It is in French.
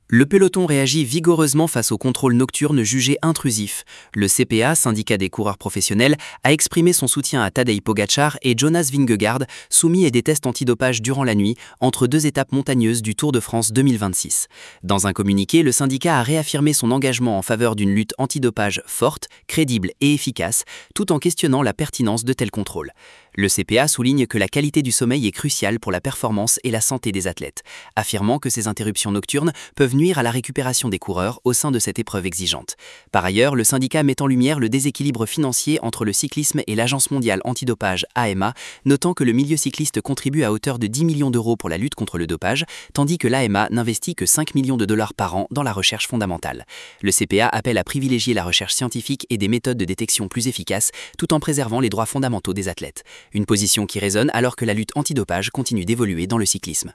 Le peloton réagit vigoureusement face aux contrôles nocturnes jugés intrusifs. Le CPA, syndicat des coureurs professionnels, a exprimé son soutien à Tadej Pogačar et Jonas Vingegaard, soumis à des tests antidopage durant la nuit, entre deux étapes montagneuses du Tour de France 2026. Dans un communiqué, le syndicat a réaffirmé son engagement en faveur d'une lutte antidopage forte, crédible et efficace, tout en questionnant la pertinence de tels contrôles. Le CPA souligne que la qualité du sommeil est cruciale pour la performance et la santé des athlètes, affirmant que ces interruptions nocturnes peuvent nuire à la récupération des coureurs au sein de cette épreuve exigeante. Par ailleurs, le syndicat met en lumière le déséquilibre financier entre le cyclisme et l'Agence mondiale antidopage AMA, notant que le milieu cycliste contribue à hauteur de 10 millions d'euros pour la lutte contre le dopage, tandis que l'AMA n'investit que 5 millions de dollars par an dans la recherche fondamentale. Le CPA appelle à privilégier la recherche scientifique et des méthodes de détection plus efficaces, tout en préservant les droits fondamentaux des athlètes. Une position qui résonne alors que la lutte antidopage continue d'évoluer dans le cyclisme.